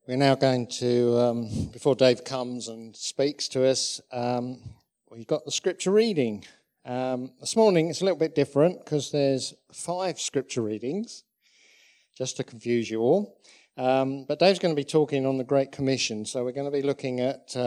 We're now going to, before Dave comes and speaks to us, we've got the scripture reading. This morning it's a little bit different because there's 5 scripture readings, just to confuse you all. But Dave's going to be talking on the Great Commission, so we're going to be looking at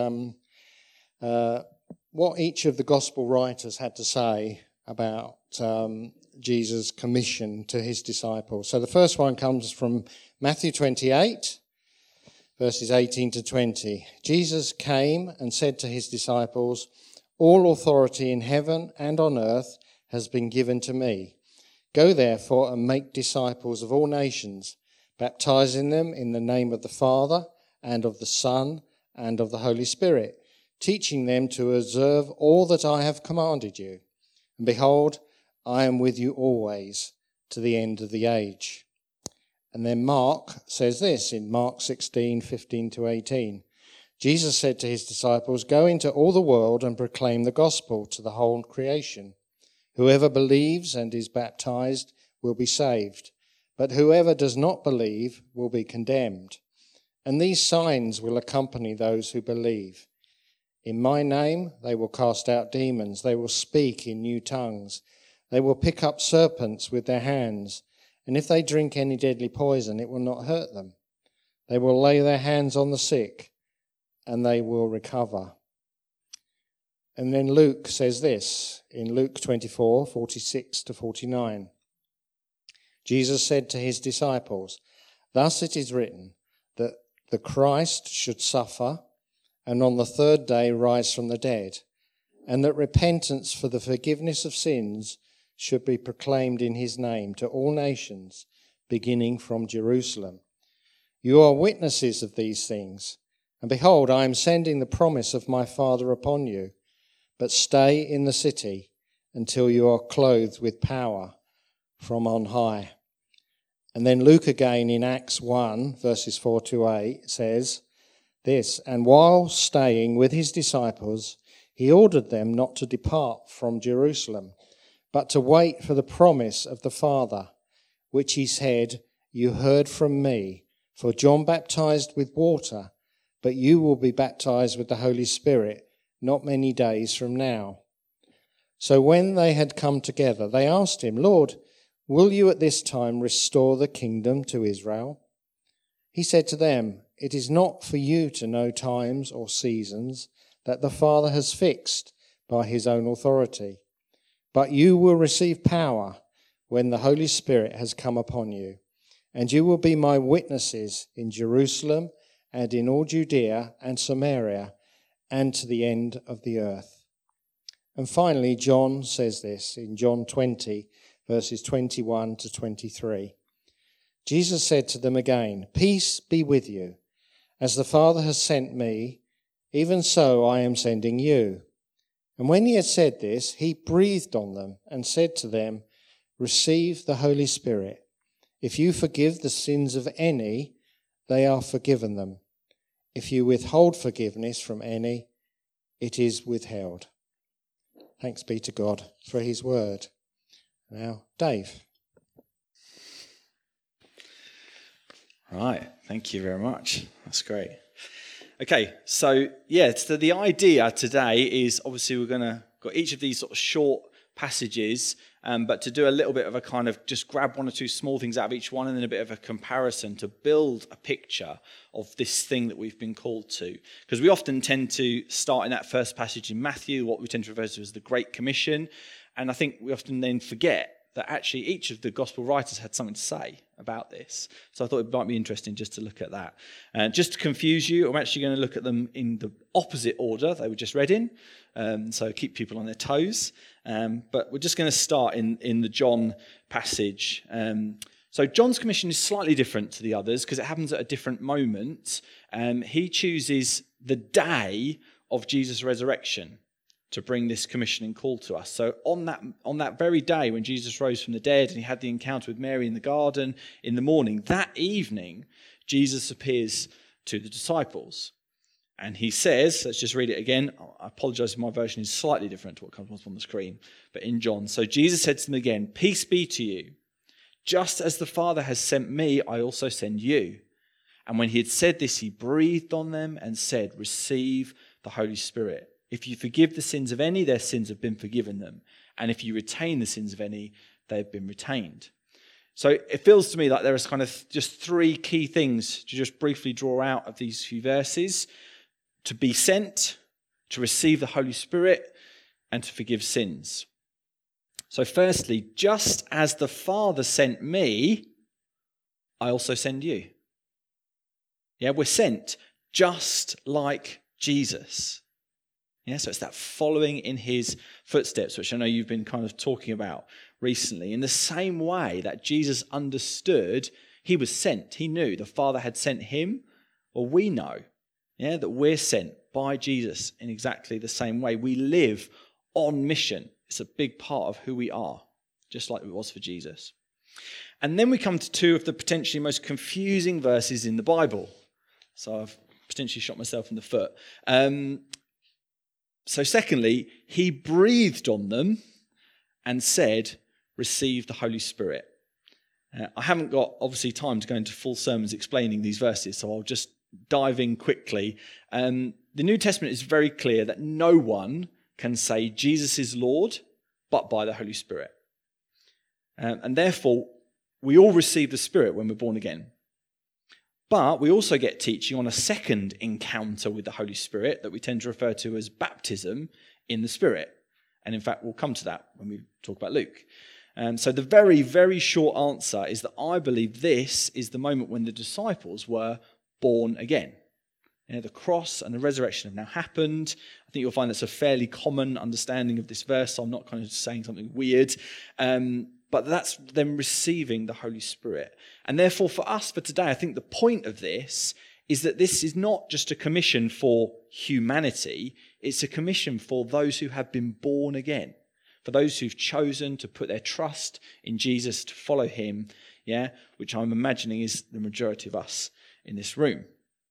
what each of the gospel writers had to say about Jesus' commission to his disciples. So the first one comes from Matthew 28, verses 18 to 20. Jesus came and said to his disciples, "All authority in heaven and on earth has been given to me. Go therefore and make disciples of all nations, baptizing them in the name of the Father and of the Son and of the Holy Spirit, teaching them to observe all that I have commanded you. And behold, I am with you always to the end of the age." And then Mark says this in Mark 16, 15 to 18. Jesus said to his disciples, "Go into all the world and proclaim the gospel to the whole creation. Whoever believes and is baptized will be saved, but whoever does not believe will be condemned. And these signs will accompany those who believe. In my name they will cast out demons, they will speak in new tongues, they will pick up serpents with their hands, and if they drink any deadly poison, it will not hurt them. They will lay their hands on the sick, and they will recover." And then Luke says this in Luke 24, 46 to 49. Jesus said to his disciples, "Thus it is written that the Christ should suffer and on the third day rise from the dead, and that repentance for the forgiveness of sins should be proclaimed in his name to all nations, beginning from Jerusalem. You are witnesses of these things. And behold, I am sending the promise of my Father upon you. But stay in the city until you are clothed with power from on high." And then Luke again in Acts 1, verses 4 to 8 says this, "And while staying with his disciples, he ordered them not to depart from Jerusalem, but to wait for the promise of the Father, which he said, 'You heard from me, for John baptized with water, but you will be baptized with the Holy Spirit not many days from now.' So when they had come together, they asked him, 'Lord, will you at this time restore the kingdom to Israel?' He said to them, 'It is not for you to know times or seasons that the Father has fixed by his own authority. But you will receive power when the Holy Spirit has come upon you, and you will be my witnesses in Jerusalem and in all Judea and Samaria and to the end of the earth.'" And finally, John says this in John 20, verses 21 to 23. Jesus said to them again, "Peace be with you. As the Father has sent me, even so I am sending you." And when he had said this, he breathed on them and said to them, "Receive the Holy Spirit. If you forgive the sins of any, they are forgiven them. If you withhold forgiveness from any, it is withheld." Thanks be to God for his word. Now, Dave. Right, thank you very much. That's great. Okay, so the idea today is obviously we're going to got each of these sort of short passages, but to do a little bit of a kind of just grab one or two small things out of each one and then a bit of a comparison to build a picture of this thing that we've been called to. Because we often tend to start in that first passage in Matthew, what we tend to refer to as the Great Commission, and I think we often then forget that actually each of the gospel writers had something to say about this. So I thought it might be interesting just to look at that. Just to confuse you, I'm actually going to look at them in the opposite order they were just read in, so keep people on their toes. But we're just going to start in the John passage. So John's commission is slightly different to the others because it happens at a different moment. He chooses the day of Jesus' resurrection to bring this commissioning call to us. So on that very day when Jesus rose from the dead and he had the encounter with Mary in the garden in the morning, that evening, Jesus appears to the disciples. And he says, let's just read it again. I apologize if my version is slightly different to what comes up on the screen. But in John, so Jesus said to them again, "Peace be to you. Just as the Father has sent me, I also send you. And when he had said this, he breathed on them and said, "Receive the Holy Spirit. If you forgive the sins of any, their sins have been forgiven them. And if you retain the sins of any, they have been retained." So it feels to me like there is kind of just three key things to just briefly draw out of these few verses: to be sent, to receive the Holy Spirit, and to forgive sins. So firstly, just as the Father sent me, I also send you. Yeah, we're sent just like Jesus. Yeah, so it's that following in his footsteps, which I know you've been kind of talking about recently. In the same way that Jesus understood he was sent, he knew the Father had sent him, well, we know, yeah, that we're sent by Jesus in exactly the same way. We live on mission. It's a big part of who we are, just like it was for Jesus. And then we come to two of the potentially most confusing verses in the Bible. So I've potentially shot myself in the foot. So secondly, he breathed on them and said, "Receive the Holy Spirit." I haven't got, obviously, time to go into full sermons explaining these verses, so I'll just dive in quickly. The New Testament is very clear that no one can say Jesus is Lord but by the Holy Spirit. And therefore, we all receive the Spirit when we're born again. But we also get teaching on a second encounter with the Holy Spirit that we tend to refer to as baptism in the Spirit. And in fact, we'll come to that when we talk about Luke. So the very, very short answer is that I believe this is the moment when the disciples were born again. You know, the cross and the resurrection have now happened. I think you'll find that's a fairly common understanding of this verse. So I'm not kind of saying something weird. But that's them receiving the Holy Spirit. And therefore, for us, for today, I think the point of this is that this is not just a commission for humanity. It's a commission for those who have been born again, for those who've chosen to put their trust in Jesus, to follow him, yeah, which I'm imagining is the majority of us in this room.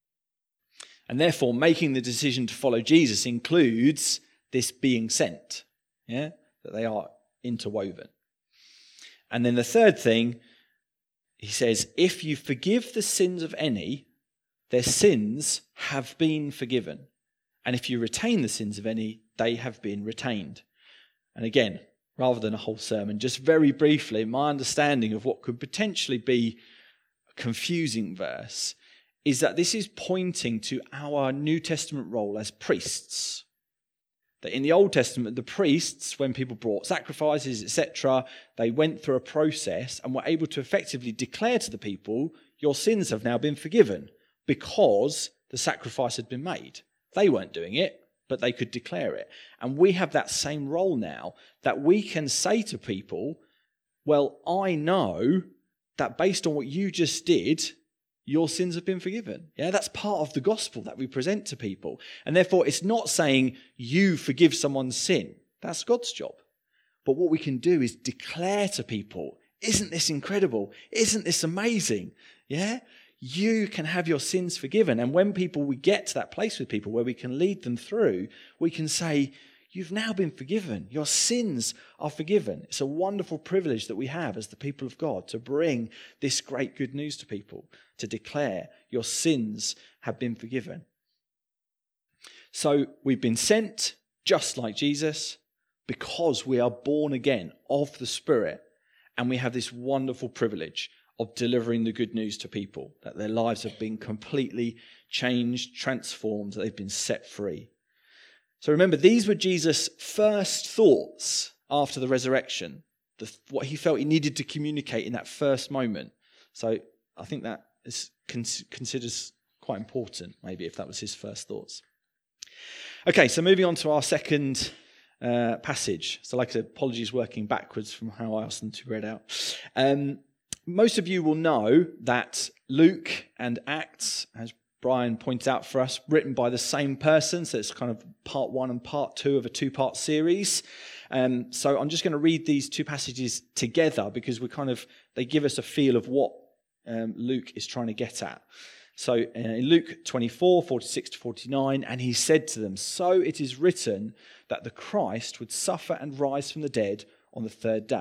And therefore, making the decision to follow Jesus includes this being sent, yeah, that they are interwoven. And then the third thing, he says, if you forgive the sins of any, their sins have been forgiven. And if you retain the sins of any, they have been retained. And again, rather than a whole sermon, just very briefly, my understanding of what could potentially be a confusing verse is that this is pointing to our New Testament role as priests. That in the Old Testament, the priests, when people brought sacrifices, etc., they went through a process and were able to effectively declare to the people, your sins have now been forgiven because the sacrifice had been made. They weren't doing it, but they could declare it. And we have that same role now, that we can say to people, well, I know that based on what you just did, your sins have been forgiven. Yeah, that's part of the gospel that we present to people. And therefore, it's not saying you forgive someone's sin. That's God's job. But what we can do is declare to people, isn't this incredible? Isn't this amazing? Yeah, you can have your sins forgiven. And when we get to that place with people where we can lead them through, we can say, you've now been forgiven. Your sins are forgiven. It's a wonderful privilege that we have as the people of God to bring this great good news to people, to declare your sins have been forgiven. So we've been sent just like Jesus because we are born again of the Spirit, and we have this wonderful privilege of delivering the good news to people, that their lives have been completely changed, transformed, that they've been set free. So remember, these were Jesus' first thoughts after the resurrection, what he felt he needed to communicate in that first moment. So I think that is considers quite important, maybe, if that was his first thoughts. Okay, so moving on to our second passage. So like I said, apologies working backwards from how I asked them to be read out. Most of you will know that Luke and Acts, as Brian pointed out for us, written by the same person. So it's kind of part one and part two of a two-part series. So I'm just going to read these two passages together because they give us a feel of what Luke is trying to get at. So in Luke 24, 46 to 49, and he said to them, so it is written that the Christ would suffer and rise from the dead on the third day,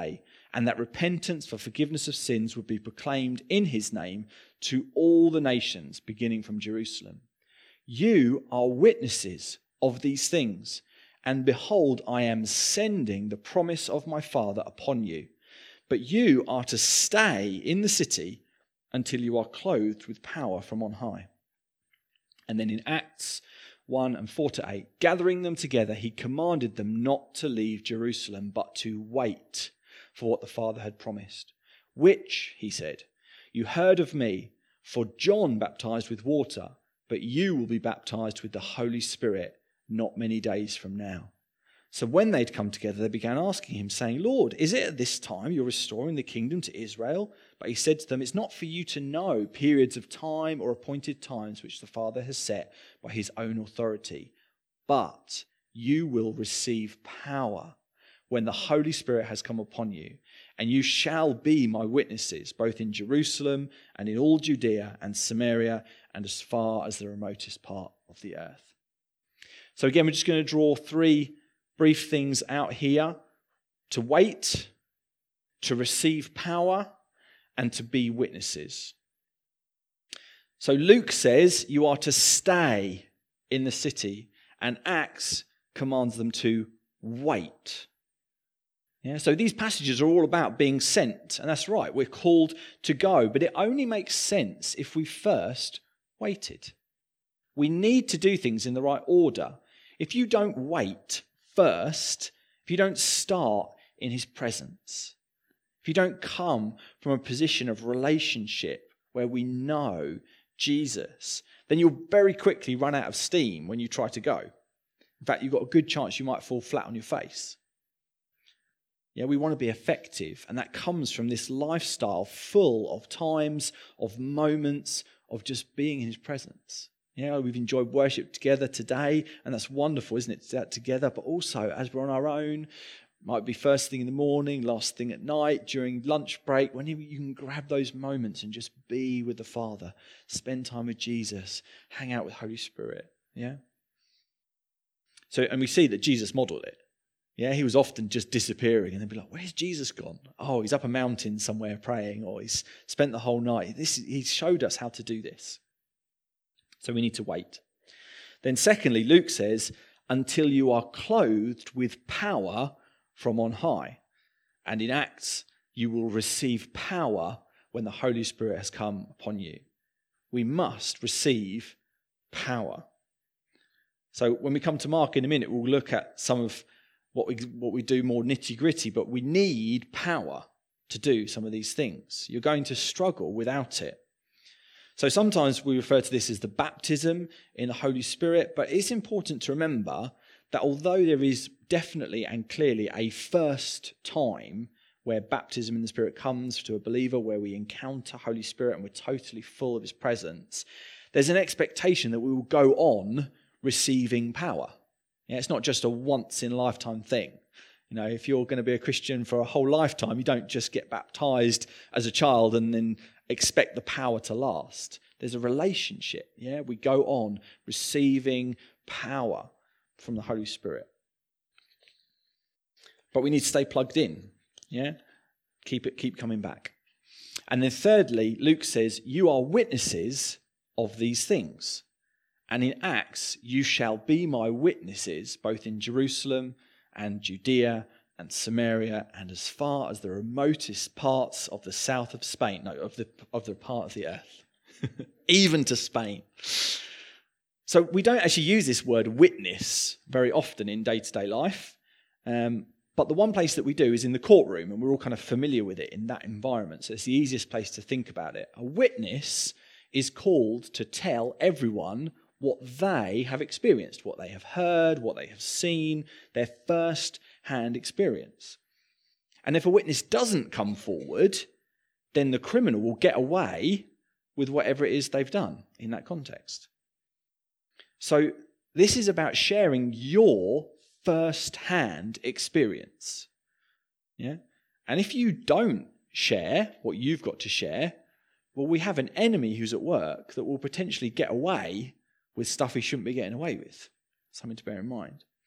and that repentance for forgiveness of sins would be proclaimed in his name to all the nations, beginning from Jerusalem. You are witnesses of these things, and behold, I am sending the promise of my Father upon you. But you are to stay in the city until you are clothed with power from on high. And then in Acts 1 and 4-8, gathering them together, he commanded them not to leave Jerusalem, but to wait for what the Father had promised, which, he said, you heard of me, for John baptized with water, but you will be baptized with the Holy Spirit not many days from now. So when they'd come together, they began asking him, saying, Lord, is it at this time you're restoring the kingdom to Israel? But he said to them, it's not for you to know periods of time or appointed times which the Father has set by his own authority, but you will receive power when the Holy Spirit has come upon you, and you shall be my witnesses, both in Jerusalem and in all Judea and Samaria and as far as the remotest part of the earth. So again, we're just going to draw three brief things out here: to wait, to receive power, and to be witnesses. So Luke says you are to stay in the city, and Acts commands them to wait. Yeah, so these passages are all about being sent, and that's right, we're called to go, but it only makes sense if we first waited. We need to do things in the right order. If you don't wait first, if you don't start in his presence, if you don't come from a position of relationship where we know Jesus, then you'll very quickly run out of steam when you try to go. In fact, you've got a good chance you might fall flat on your face. Yeah, we want to be effective, and that comes from this lifestyle full of times, of moments, of just being in his presence. Yeah, we've enjoyed worship together today, and that's wonderful, isn't it, to do that together? But also, as we're on our own, might be first thing in the morning, last thing at night, during lunch break, when you can grab those moments and just be with the Father, spend time with Jesus, hang out with Holy Spirit. Yeah. So, and we see that Jesus modeled it. Yeah, he was often just disappearing, and they'd be like, where's Jesus gone? Oh, he's up a mountain somewhere praying, or he's spent the whole night. He showed us how to do this. So we need to wait. Then secondly, Luke says, until you are clothed with power from on high. And in Acts, you will receive power when the Holy Spirit has come upon you. We must receive power. So when we come to Mark in a minute, we'll look at some of what we do more nitty-gritty, but we need power to do some of these things. You're going to struggle without it. So sometimes we refer to this as the baptism in the Holy Spirit, but it's important to remember that although there is definitely and clearly a first time where baptism in the Spirit comes to a believer, where we encounter Holy Spirit and we're totally full of his presence, there's an expectation that we will go on receiving power. Yeah, it's not just a once-in-a-lifetime thing. You know, if you're going to be a Christian for a whole lifetime, you don't just get baptized as a child and then expect the power to last. There's a relationship. Yeah, we go on receiving power from the Holy Spirit. But we need to stay plugged in. Yeah, keep coming back. And then thirdly, Luke says, you are witnesses of these things. And in Acts, you shall be my witnesses, both in Jerusalem and Judea and Samaria and as far as the remotest parts of the south of Spain, of the part of the earth, even to Spain. So we don't actually use this word witness very often in day-to-day life, but the one place that we do is in the courtroom, and we're all kind of familiar with it in that environment, so it's the easiest place to think about it. A witness is called to tell everyone what they have experienced, what they have heard, what they have seen, their first-hand experience. And if a witness doesn't come forward, then the criminal will get away with whatever it is they've done in that context. So this is about sharing your first-hand experience. Yeah? And if you don't share what you've got to share, well, we have an enemy who's at work that will potentially get away with stuff he shouldn't be getting away with. Something to bear in mind.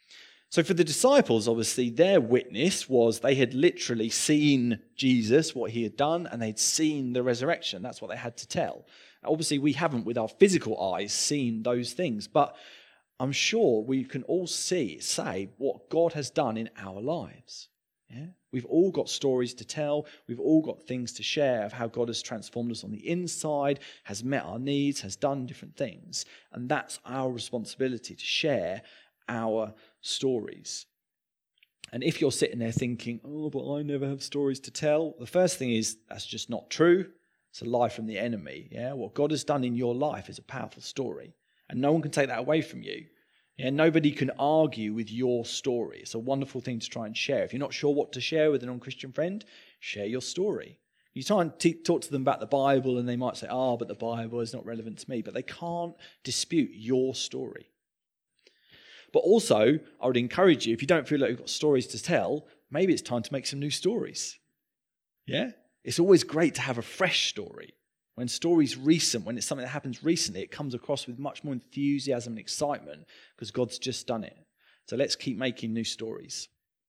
So for the disciples, obviously, their witness was they had literally seen Jesus, what he had done, and they'd seen the resurrection. That's what they had to tell. Obviously, we haven't with our physical eyes seen those things, but I'm sure we can all say what God has done in our lives. Yeah? We've all got stories to tell. We've all got things to share of how God has transformed us on the inside, has met our needs, has done different things. And that's our responsibility to share our stories. And if you're sitting there thinking, oh, but I never have stories to tell, the first thing is that's just not true. It's a lie from the enemy. Yeah, what God has done in your life is a powerful story, and no one can take that away from you. Yeah, nobody can argue with your story. It's a wonderful thing to try and share. If you're not sure what to share with a non-Christian friend, share your story. You try and talk to them about the Bible, and they might say, but the Bible is not relevant to me. But they can't dispute your story. But also, I would encourage you, if you don't feel like you've got stories to tell, maybe it's time to make some new stories. Yeah? It's always great to have a fresh story. When story's recent, when it's something that happens recently, it comes across with much more enthusiasm and excitement because God's just done it. So let's keep making new stories.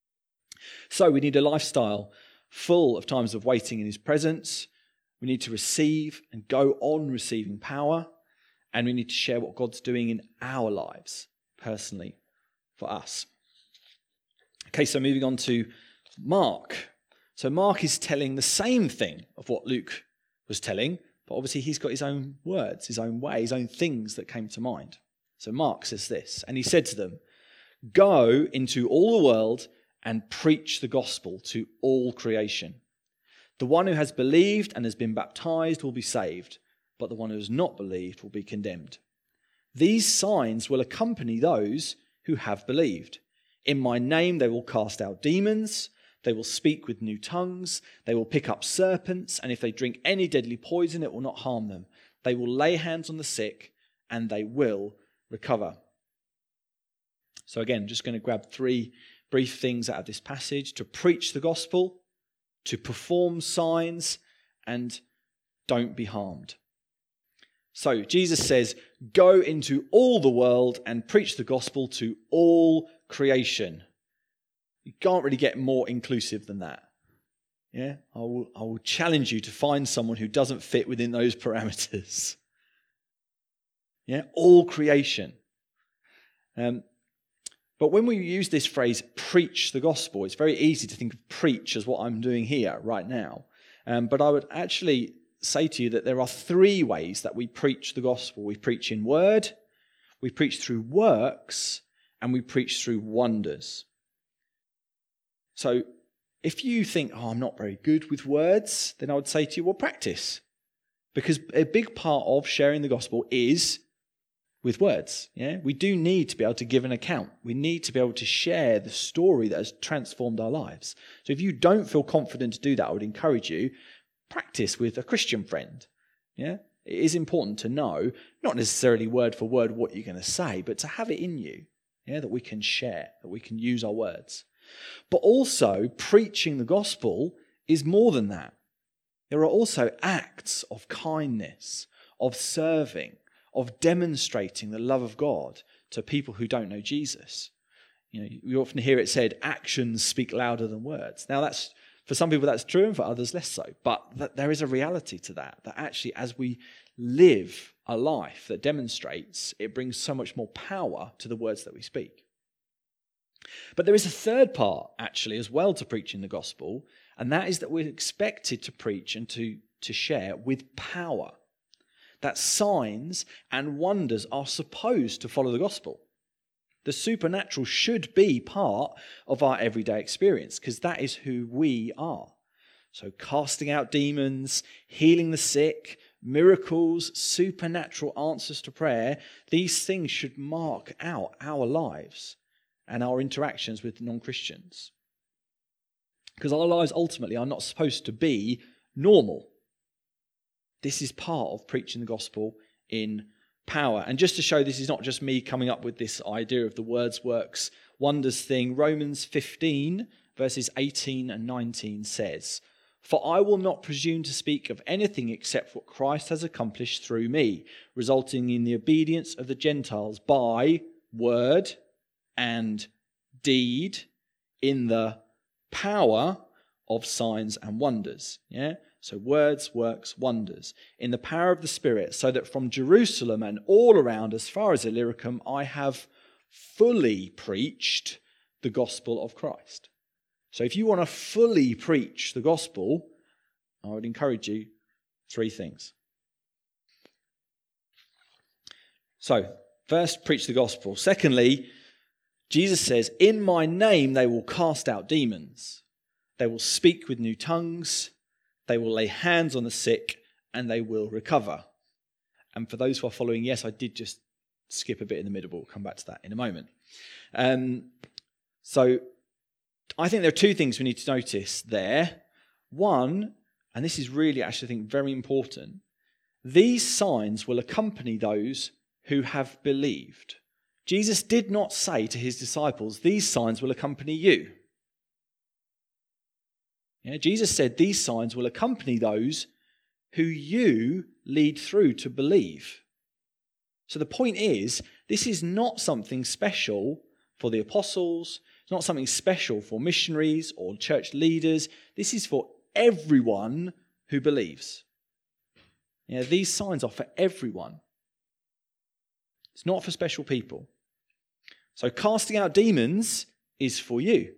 So we need a lifestyle full of times of waiting in his presence. We need to receive and go on receiving power. And we need to share what God's doing in our lives, personally, for us. Okay, so moving on to Mark. So Mark is telling the same thing of what Luke was telling, but obviously he's got his own words, his own way, his own things that came to mind. So Mark says this, and he said to them, "Go into all the world and preach the gospel to all creation. The one who has believed and has been baptized will be saved, but the one who has not believed will be condemned. These signs will accompany those who have believed. In my name they will cast out demons. They will speak with new tongues. They will pick up serpents. And if they drink any deadly poison, it will not harm them. They will lay hands on the sick and they will recover." So again, just going to grab 3 brief things out of this passage: to preach the gospel, to perform signs, and don't be harmed. So Jesus says, go into all the world and preach the gospel to all creation. You can't really get more inclusive than that. Yeah, I will challenge you to find someone who doesn't fit within those parameters. Yeah, all creation. But when we use this phrase, preach the gospel, it's very easy to think of preach as what I'm doing here right now. But I would actually say to you that there are 3 ways that we preach the gospel. We preach in word, we preach through works, and we preach through wonders. So if you think, I'm not very good with words, then I would say to you, well, practice. Because a big part of sharing the gospel is with words. Yeah, we do need to be able to give an account. We need to be able to share the story that has transformed our lives. So if you don't feel confident to do that, I would encourage you, practice with a Christian friend. Yeah, it is important to know, not necessarily word for word what you're going to say, but to have it in you. Yeah, that we can share, that we can use our words. But also, preaching the gospel is more than that. There are also acts of kindness, of serving, of demonstrating the love of God to people who don't know Jesus. You know, you often hear it said, actions speak louder than words. Now, that's for some people that's true, and for others less so. But there is a reality to that actually as we live a life that demonstrates, it brings so much more power to the words that we speak. But there is a third part, actually, as well to preaching the gospel, and that is that we're expected to preach and to share with power. That signs and wonders are supposed to follow the gospel. The supernatural should be part of our everyday experience because that is who we are. So casting out demons, healing the sick, miracles, supernatural answers to prayer, these things should mark out our lives and our interactions with non-Christians. Because our lives ultimately are not supposed to be normal. This is part of preaching the gospel in power. And just to show this is not just me coming up with this idea of the words, works, wonders thing, Romans 15 verses 18 and 19 says, "For I will not presume to speak of anything except what Christ has accomplished through me, resulting in the obedience of the Gentiles by word and deed, in the power of signs and wonders. Yeah? So words, works, wonders. In the power of the Spirit, so that from Jerusalem and all around as far as Illyricum, I have fully preached the gospel of Christ. So if you want to fully preach the gospel, I would encourage you 3 things. So, first, preach the gospel. Secondly, Jesus says, in my name they will cast out demons. They will speak with new tongues. They will lay hands on the sick and they will recover. And for those who are following, yes, I did just skip a bit in the middle, but we'll come back to that in a moment. So I think there are 2 things we need to notice there. One, and this is really actually, I think, very important, these signs will accompany those who have believed. Jesus did not say to his disciples, these signs will accompany you. Yeah, Jesus said these signs will accompany those who you lead through to believe. So the point is, this is not something special for the apostles. It's not something special for missionaries or church leaders. This is for everyone who believes. Yeah, these signs are for everyone. It's not for special people. So casting out demons is for you.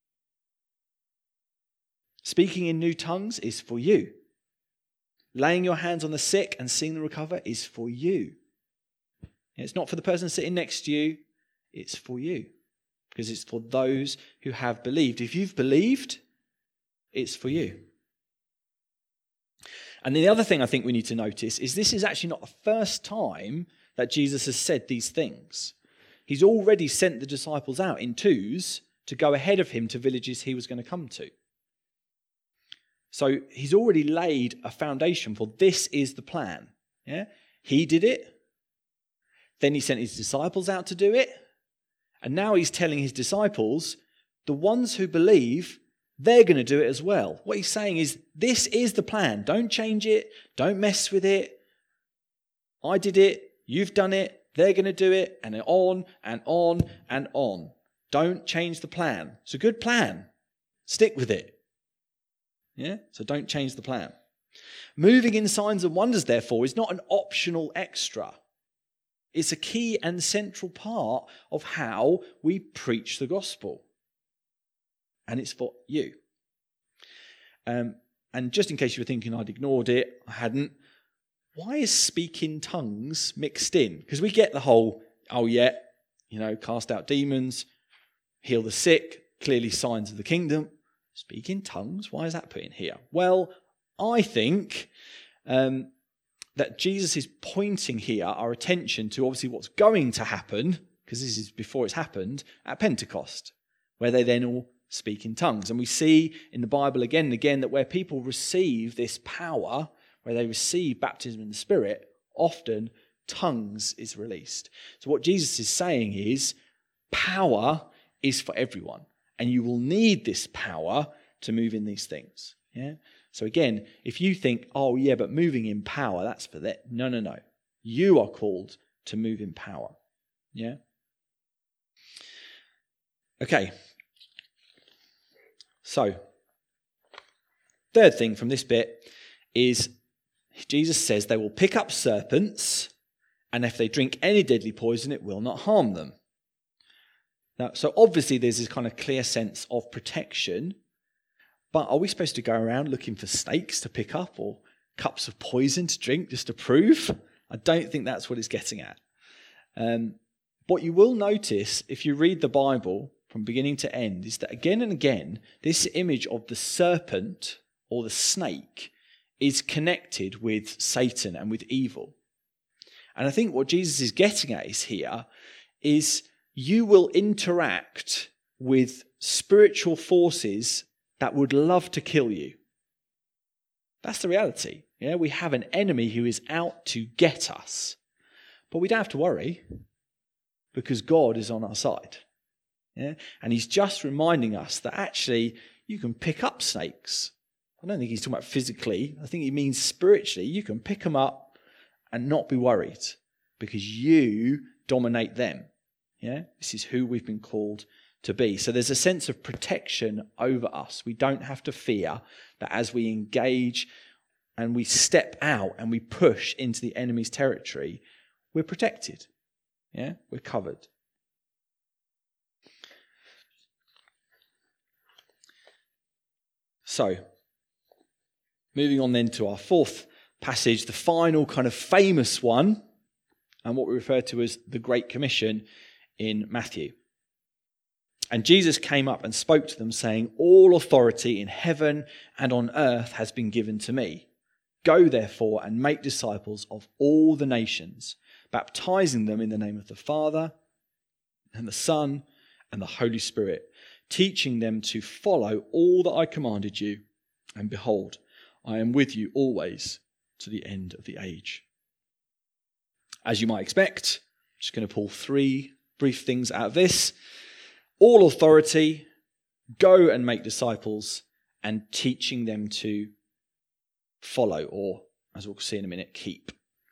Speaking in new tongues is for you. Laying your hands on the sick and seeing them recover is for you. It's not for the person sitting next to you, it's for you. Because it's for those who have believed. If you've believed, it's for you. And the other thing I think we need to notice is this is actually not the first time that Jesus has said these things. He's already sent the disciples out in 2s to go ahead of him to villages he was going to come to. So he's already laid a foundation for this is the plan. Yeah? He did it. Then he sent his disciples out to do it. And now he's telling his disciples, the ones who believe, they're going to do it as well. What he's saying is, this is the plan. Don't change it. Don't mess with it. I did it. You've done it. They're going to do it. And on and on and on. Don't change the plan. It's a good plan. Stick with it. Yeah? So don't change the plan. Moving in signs and wonders, therefore, is not an optional extra. It's a key and central part of how we preach the gospel. And it's for you. And just in case you were thinking I'd ignored it, I hadn't. Why is speak in tongues mixed in? Because we get the whole, cast out demons, heal the sick, clearly signs of the kingdom. Speak in tongues, why is that put in here? Well, I think that Jesus is pointing here our attention to obviously what's going to happen, because this is before it's happened, at Pentecost, where they then all speak in tongues. And we see in the Bible again and again that where people receive this power, where they receive baptism in the Spirit, often tongues is released. So what Jesus is saying is power is for everyone. And you will need this power to move in these things. Yeah. So again, if you think, but moving in power, that's for that. No. You are called to move in power. Yeah. Okay. So, third thing from this bit is Jesus says they will pick up serpents, and if they drink any deadly poison, it will not harm them. Now, so obviously there's this kind of clear sense of protection, but are we supposed to go around looking for snakes to pick up or cups of poison to drink just to prove? I don't think that's what it's getting at. What you will notice if you read the Bible from beginning to end is that again and again, this image of the serpent or the snake is connected with Satan and with evil. And I think what Jesus is getting at is you will interact with spiritual forces that would love to kill you. That's the reality. Yeah, we have an enemy who is out to get us. But we don't have to worry because God is on our side. Yeah? And he's just reminding us that actually you can pick up snakes. I don't think he's talking about physically. I think he means spiritually. You can pick them up and not be worried because you dominate them. Yeah, this is who we've been called to be. So there's a sense of protection over us. We don't have to fear that as we engage and we step out and we push into the enemy's territory, we're protected. Yeah, we're covered. So, moving on then to our fourth passage, the final kind of famous one, and what we refer to as the Great Commission in Matthew. And Jesus came up and spoke to them, saying, "All authority in heaven and on earth has been given to me. Go therefore and make disciples of all the nations, baptizing them in the name of the Father and the Son and the Holy Spirit, teaching them to follow all that I commanded you. And behold, I am with you always to the end of the age." As you might expect, I'm just going to pull 3 brief things out of this. All authority, go and make disciples, and teaching them to follow, or as we'll see in a minute, keep.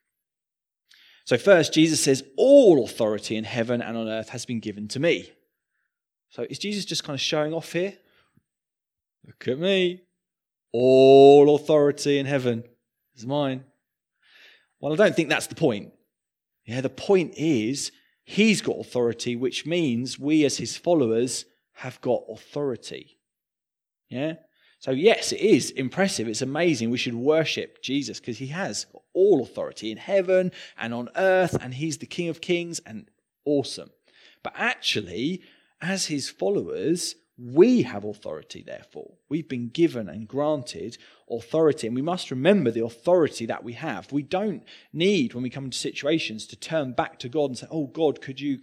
So first, Jesus says, all authority in heaven and on earth has been given to me. So is Jesus just kind of showing off here? Look at me. All authority in heaven is mine. Well, I don't think that's the point. Yeah, the point is he's got authority, which means we as his followers have got authority. Yeah? So yes, it is impressive. It's amazing. We should worship Jesus because he has got all authority in heaven and on earth, and he's the King of Kings, and awesome. But actually, as his followers, we have authority, therefore. We've been given and granted authority, and we must remember the authority that we have. We don't need, when we come into situations, to turn back to God and say, "Oh God, can you?"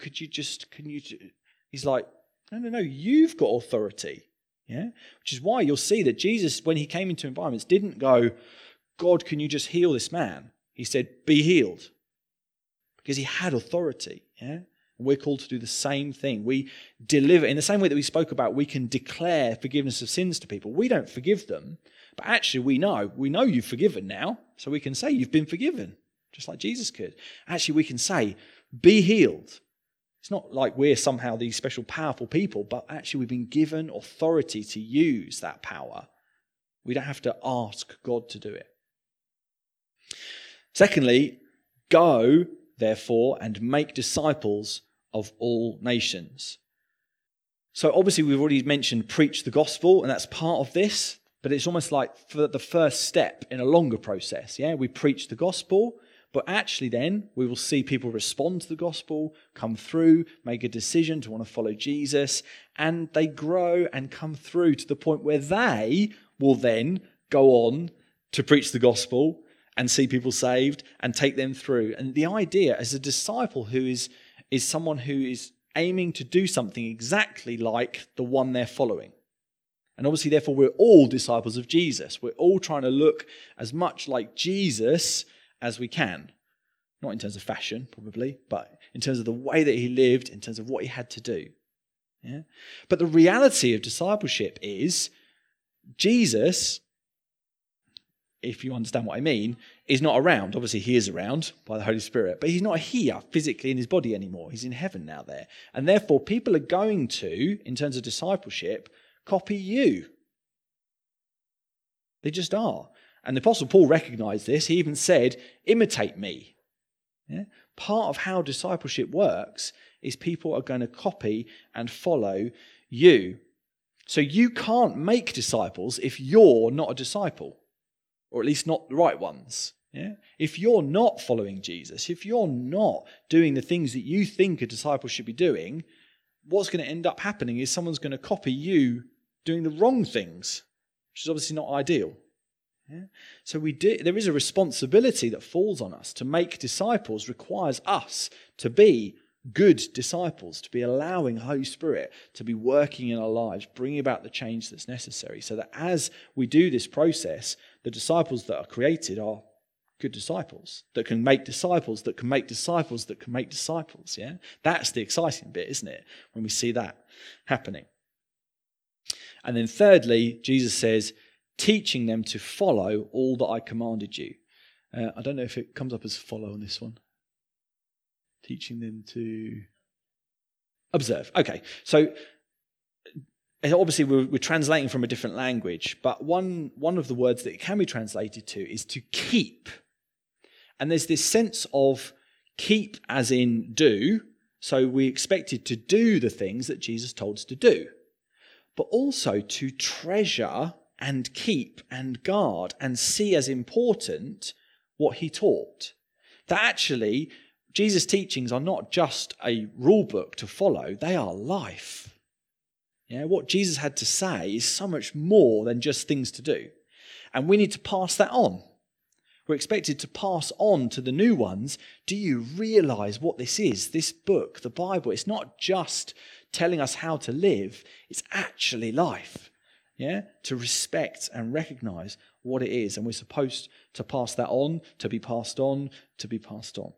He's like, no, you've got authority. Yeah, which is why you'll see that Jesus, when he came into environments, didn't go, "God, can you just heal this man?" He said, "Be healed," because he had authority. Yeah. We're called to do the same thing. We deliver, in the same way that we spoke about, we can declare forgiveness of sins to people. We don't forgive them, but actually we know you've forgiven now, so we can say you've been forgiven, just like Jesus could. Actually, we can say, "Be healed." It's not like we're somehow these special powerful people, but actually we've been given authority to use that power. We don't have to ask God to do it. Secondly, go, therefore, and make disciples of all nations. So obviously we've already mentioned preach the gospel, and that's part of this, but it's almost like for the first step in a longer process. Yeah, we preach the gospel, but actually then we will see people respond to the gospel, come through, make a decision to want to follow Jesus, and they grow and come through to the point where they will then go on to preach the gospel and see people saved and take them through. And the idea as a disciple who is someone who is aiming to do something exactly like the one they're following. And obviously, therefore, we're all disciples of Jesus. We're all trying to look as much like Jesus as we can. Not in terms of fashion, probably, but in terms of the way that he lived, in terms of what he had to do. Yeah? But the reality of discipleship is Jesus, if you understand what I mean, is not around. Obviously, he is around by the Holy Spirit, but he's not here physically in his body anymore. He's in heaven now there. And therefore, people are going to, in terms of discipleship, copy you. They just are. And the Apostle Paul recognized this. He even said, imitate me. Yeah? Part of how discipleship works is people are going to copy and follow you. So you can't make disciples if you're not a disciple. Or at least not the right ones. Yeah? If you're not following Jesus, if you're not doing the things that you think a disciple should be doing, what's going to end up happening is someone's going to copy you doing the wrong things, which is obviously not ideal. Yeah? So there is a responsibility that falls on us. To make disciples requires us to be good disciples, to be allowing the Holy Spirit to be working in our lives, bringing about the change that's necessary, so that as we do this process, the disciples that are created are good disciples, that can make disciples, that can make disciples, that can make disciples. Yeah, that's the exciting bit, isn't it? When we see that happening. And then thirdly, Jesus says, teaching them to follow all that I commanded you. I don't know if it comes up as follow on this one. Teaching them to observe. Okay, so And obviously we're translating from a different language, but one of the words that it can be translated to is to keep. And there's this sense of keep as in do, so we expected to do the things that Jesus told us to do, but also to treasure and keep and guard and see as important what he taught. That actually, Jesus' teachings are not just a rule book to follow, they are life. Yeah, what Jesus had to say is so much more than just things to do. And we need to pass that on. We're expected to pass on to the new ones. Do you realize what this is? This book, the Bible, it's not just telling us how to live, it's actually life. Yeah, to respect and recognize what it is. And we're supposed to pass that on, to be passed on, to be passed on.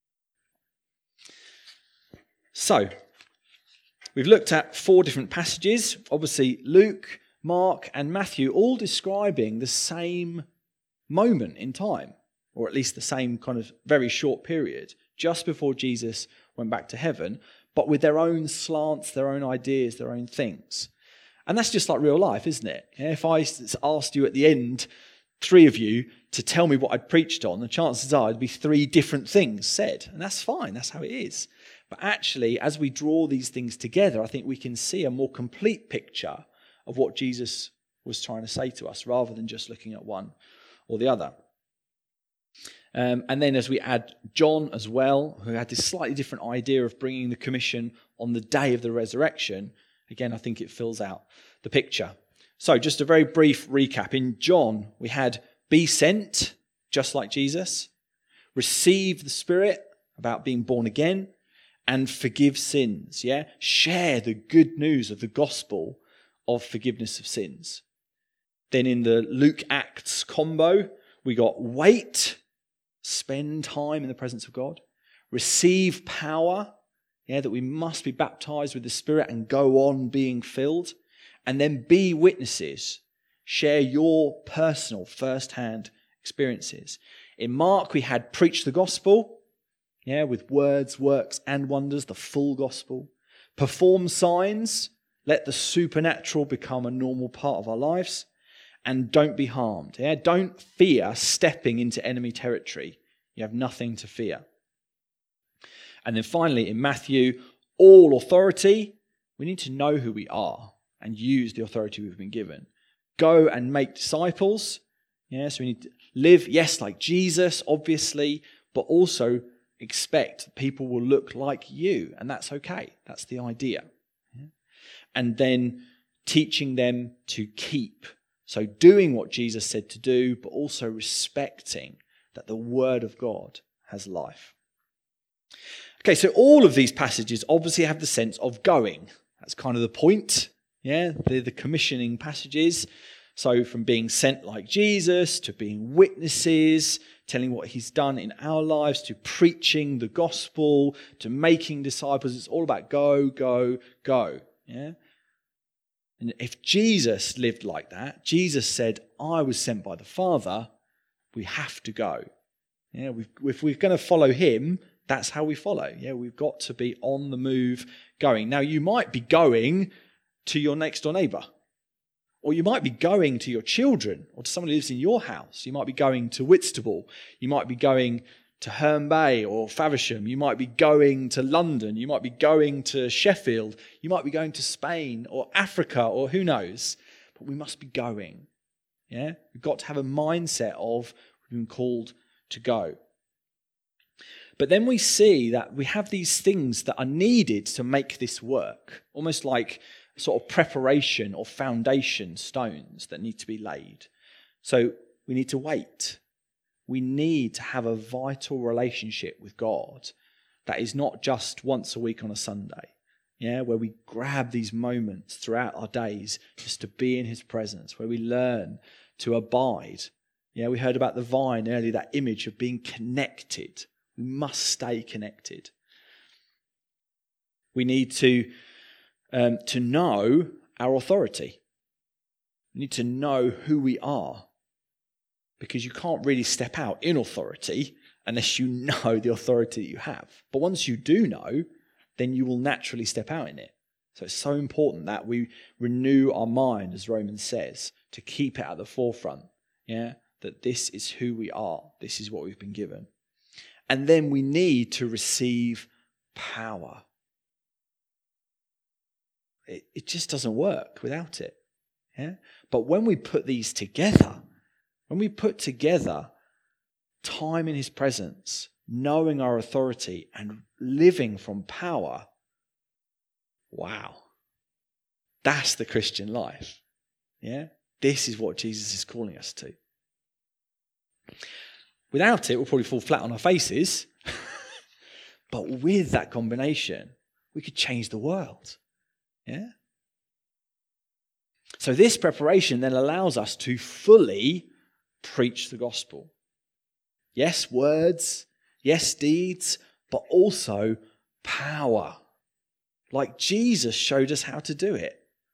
So, we've looked at 4 different passages. Obviously, Luke, Mark, and Matthew all describing the same moment in time, or at least the same kind of very short period, just before Jesus went back to heaven, but with their own slants, their own ideas, their own things. And that's just like real life, isn't it? If I asked you at the end, 3 of you, to tell me what I'd preached on, the chances are it'd be 3 different things said. And that's fine, that's how it is. But actually, as we draw these things together, I think we can see a more complete picture of what Jesus was trying to say to us, rather than just looking at one or the other. And then as we add John as well, who had this slightly different idea of bringing the commission on the day of the resurrection, again, I think it fills out the picture. So just a very brief recap. In John, we had be sent, just like Jesus, receive the Spirit, about being born again, and forgive sins. Yeah, share the good news of the gospel of forgiveness of sins. Then in the Luke Acts combo, we got wait, spend time in the presence of God, receive power, that we must be baptized with the Spirit and go on being filled, and then be witnesses, share your personal first-hand experiences. In Mark, we had preach the gospel, with words, works, and wonders, the full gospel. Perform signs, let the supernatural become a normal part of our lives. And don't be harmed. Don't fear stepping into enemy territory. You have nothing to fear. And then finally, in Matthew, all authority. We need to know who we are and use the authority we've been given. Go and make disciples. So we need to live, yes, like Jesus, obviously, but also expect that people will look like you. And that's okay. That's the idea. And then teaching them to keep. So doing what Jesus said to do, but also respecting that the Word of God has life. Okay, so all of these passages obviously have the sense of going. That's kind of the point. They're the commissioning passages. So from being sent like Jesus, to being witnesses, telling what he's done in our lives, to preaching the gospel, to making disciples. It's all about go, go, go. And if Jesus lived like that, Jesus said, I was sent by the Father, we have to go. If we're going to follow him, that's how we follow. We've got to be on the move going. Now, you might be going to your next door neighbour, or you might be going to your children, or to someone who lives in your house. You might be going to Whitstable. You might be going to Herne Bay or Faversham. You might be going to London. You might be going to Sheffield. You might be going to Spain or Africa or who knows. But we must be going. We've got to have a mindset of we've been called to go. But then we see that we have these things that are needed to make this work, almost like sort of preparation or foundation stones that need to be laid. So we need to wait. We need to have a vital relationship with God that is not just once a week on a Sunday, where we grab these moments throughout our days just to be in his presence, where we learn to abide. We heard about the vine earlier, that image of being connected. We must stay connected. We need to know our authority. We need to know who we are. Because you can't really step out in authority unless you know the authority that you have. But once you do know, then you will naturally step out in it. So it's so important that we renew our mind, as Romans says, to keep it at the forefront. Yeah, that this is who we are. This is what we've been given. And then we need to receive power. It just doesn't work without it. Yeah? But when we put these together, when we put together time in his presence, knowing our authority and living from power, wow, that's the Christian life. Yeah? This is what Jesus is calling us to. Without it, we'll probably fall flat on our faces. But with that combination, we could change the world. Yeah? So this preparation then allows us to fully preach the gospel. Yes, words. Yes, deeds. But also power. Like Jesus showed us how to do it.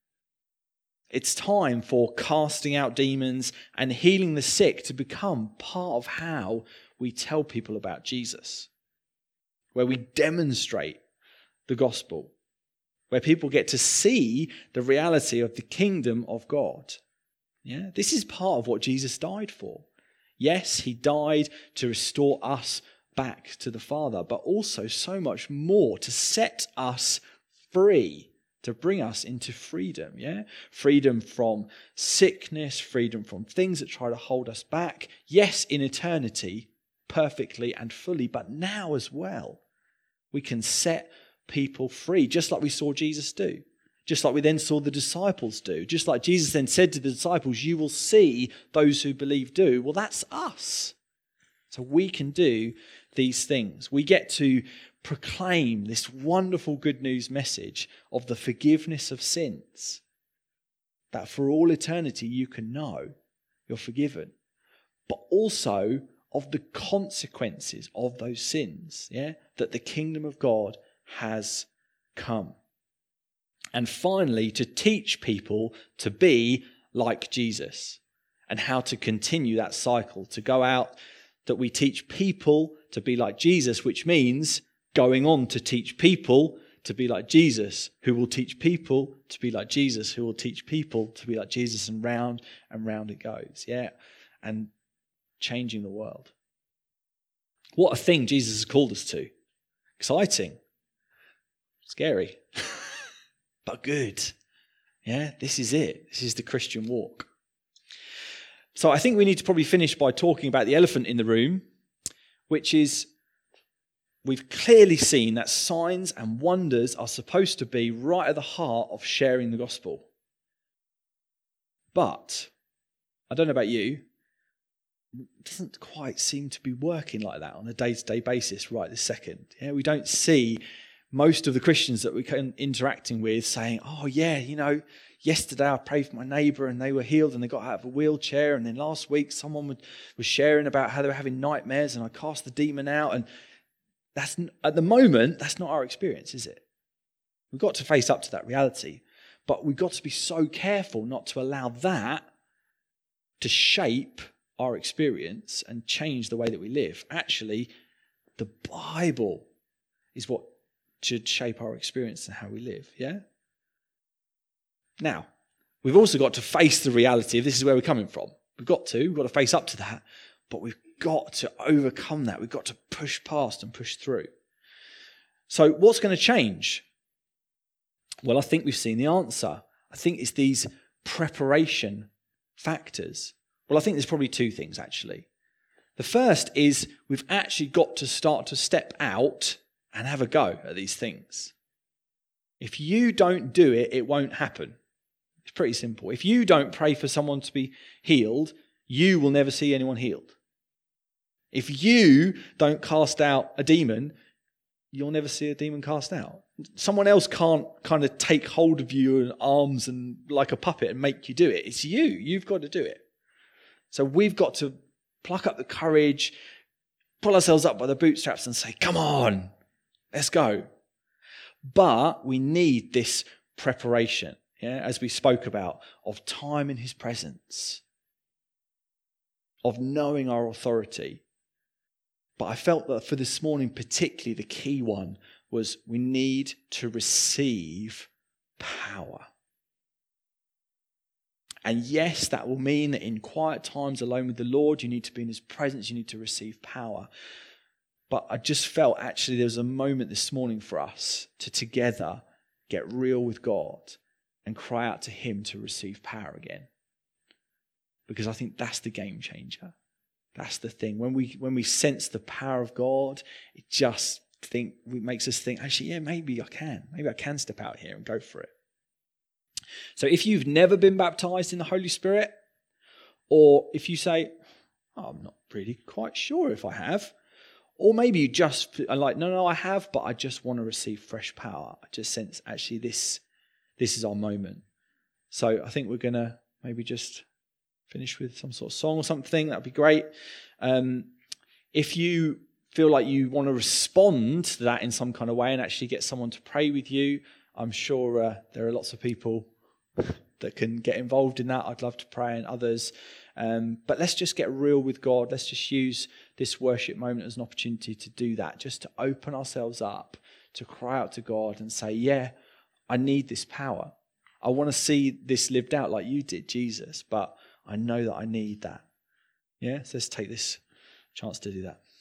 It's time for casting out demons and healing the sick to become part of how we tell people about Jesus. Where we demonstrate the gospel. Where people get to see the reality of the kingdom of God. Yeah, this is part of what Jesus died for. Yes, he died to restore us back to the Father, but also so much more to set us free, to bring us into freedom. Yeah, freedom from sickness, freedom from things that try to hold us back. Yes, in eternity, perfectly and fully, but now as well, we can set people free, just like we saw Jesus do. Just like we then saw the disciples do. Just like Jesus then said to the disciples, you will see those who believe do. Well, that's us. So we can do these things. We get to proclaim this wonderful good news message of the forgiveness of sins. That for all eternity you can know you're forgiven. But also of the consequences of those sins. Yeah? That the kingdom of God has come. And finally, to teach people to be like Jesus and how to continue that cycle, to go out, that we teach people to be like Jesus, which means going on to teach people to be like Jesus, who will teach people to be like Jesus, who will teach people to be like Jesus, and round it goes. Yeah. And changing the world. What a thing Jesus has called us to. Exciting. Scary. But good. Yeah, this is it. This is the Christian walk. So I think we need to probably finish by talking about the elephant in the room, which is we've clearly seen that signs and wonders are supposed to be right at the heart of sharing the gospel. But I don't know about you, it doesn't quite seem to be working like that on a day-to-day basis right this second. Yeah, we don't see most of the Christians that we're interacting with saying, oh yeah, yesterday I prayed for my neighbour and they were healed and they got out of a wheelchair, and then last week someone was sharing about how they were having nightmares and I cast the demon out. And that's, at the moment, that's not our experience, is it? We've got to face up to that reality, but we've got to be so careful not to allow that to shape our experience and change the way that we live. Actually, the Bible is what should shape our experience and how we live, yeah? Now, we've also got to face the reality of this is where we're coming from. We've got to face up to that, but we've got to overcome that. We've got to push past and push through. So what's going to change? Well, I think we've seen the answer. I think it's these preparation factors. Well, I think there's probably two things, actually. The first is we've actually got to start to step out and have a go at these things. If you don't do it, it won't happen. It's pretty simple. If you don't pray for someone to be healed, you will never see anyone healed. If you don't cast out a demon, you'll never see a demon cast out. Someone else can't kind of take hold of you in arms and like a puppet and make you do it. It's you. You've got to do it. So we've got to pluck up the courage, pull ourselves up by the bootstraps and say, come on, let's go. But we need this preparation, yeah, as we spoke about, of time in his presence, of knowing our authority. But I felt that for this morning particularly, the key one was we need to receive power. And yes, that will mean that in quiet times alone with the Lord, you need to be in his presence, you need to receive power. But I just felt actually there was a moment this morning for us to together get real with God and cry out to him to receive power again. Because I think that's the game changer. That's the thing. When we sense the power of God, it makes us think, actually, yeah, maybe I can step out here and go for it. So if you've never been baptized in the Holy Spirit, or if you say, I'm not really quite sure if I have, or maybe you just are like, no, I have, but I just want to receive fresh power. I just sense actually this is our moment. So I think we're going to maybe just finish with some sort of song or something. That'd be great. If you feel like you want to respond to that in some kind of way and actually get someone to pray with you, I'm sure there are lots of people that can get involved in that. I'd love to pray, and others. But let's just get real with God. Let's just use this worship moment as an opportunity to do that, just to open ourselves up, to cry out to God and say, yeah, I need this power. I want to see this lived out like you did, Jesus, but I know that I need that. Yeah, so let's take this chance to do that.